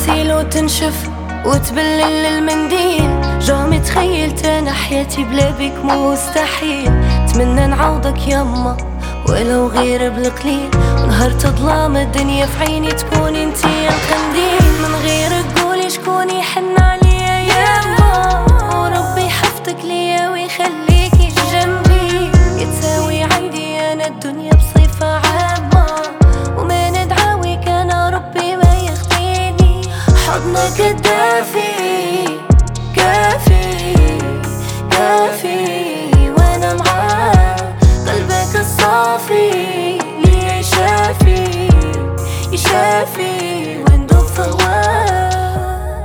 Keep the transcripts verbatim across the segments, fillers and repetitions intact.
تسيل وتنشف وتبلل المنديل. جامي تخيلت انا حياتي بلا بيك مستحيل. اتمنى نعوضك يما ولو غير بالقليل، ونهار تظلام الدنيا في عيني تكون انتي القنديل. من غيرك قولي شكون يحن عليا يما، وربي يحفظك ليا ويخليكي جنبي. يتساوي عندي انا الدنيا بصفة عامة، وما ندعاوي كان ربي ما يخطيني. حضنك الدافي كافي كافي وانا معاه، قلبك الصافي لي يشافي يشافي وندوب في هواه.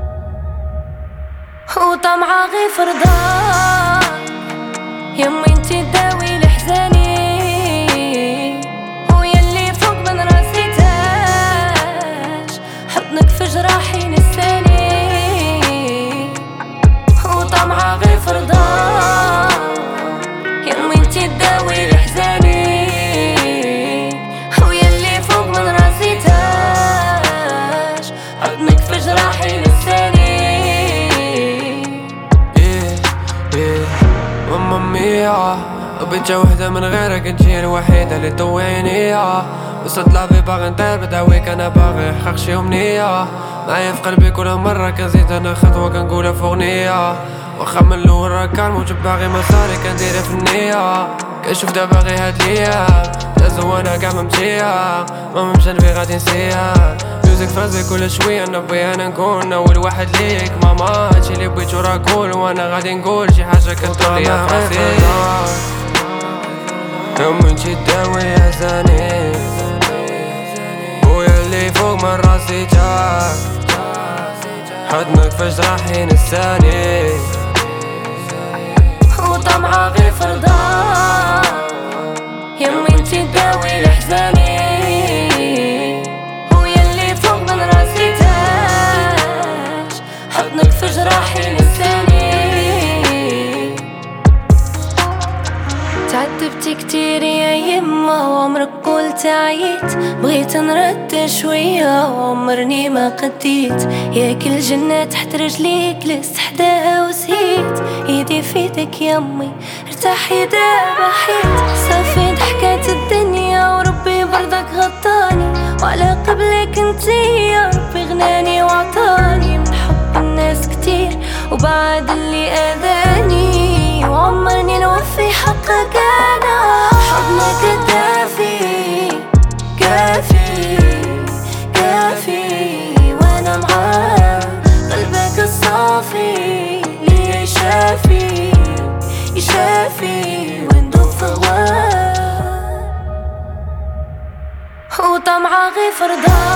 وطمعة غير في رضاك يمي انتي تداوي لحزاني، ويلي فوق من راسي تاج حضنك في جراحي نساني. وطمعة غير في رضاك يمي انتي تداوي لحزاني، ويلي فوق من راسي تاج حضنك في جراحي نساني. ماما ميا بنتي وحدة من غيرك انتي الوحيدة اللي تضوي عينيا. وصلت لعبي باغي ندير بداويك انا باغي نحقق شي امنية. معايا في قلبي كل مرة كنزيد انا خطوة كنقولها في اغنية. واخا من الاول راك كان موجب باغي مصاري كنديرها في النية. كنشوف دابا غي هاد ليام دازو وانا كاع ممشيها، ماما مجنبي غادي نسيها. ميوزك فرازي كل شوية نبغي انا نكون اول واحد ليك ماما. هادشي اللي بغيتو راه كول وانا غادي نقول شي حاجة كتطريها في راسي. يوم انتي تداوي احزاني، ويلي فوق من راسي تاج حضنك في جراحي نساني. وطمعة غير في رضاك يمي انتي تداوي لحزاني، ويلي فوق من راسي تاج حضنك في جراحي نساني. تعذبتي كتير يا يما وعمرك قلت عييت، بغيت نرد شوية وعمرني ما قديت. يا كل جنة تحت رجليك لست حداها وسهيت. ايدي في ايدك يمي ارتاحي دابا حيت. صافي ضحكات الدنيا وربي برضك غطاني، وعلى قبلك انتي يا ربي غناني وعطاني. من حب الناس كتير وبعد اللي اذاني، وعمرني نوفي حقك انا. حضنك الدافي كافي كافي وانا معاه، قلبك الصافي لي يشافي يشافي وندوب في هواه. وطمعة غير في رضاك